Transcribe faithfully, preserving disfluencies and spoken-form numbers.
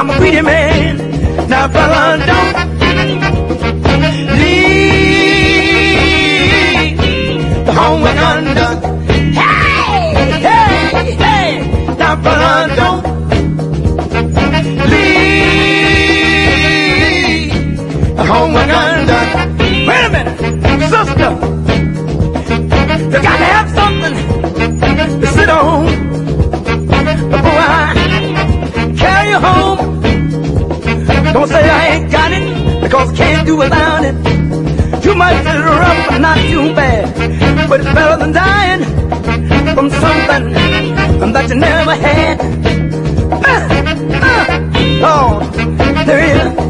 I'm a greedy man. Now, brother, don't leave the home with undone. Hey, hey, hey. Now, brother, don't leave the home with undone. Wait a minute, sister. You got to have something to sit on before I carry you home. Don't say I ain't got it, because I can't do without it. You might feel rough, but not too bad. But it's better than dying from something that you never had. Uh, uh, oh, there is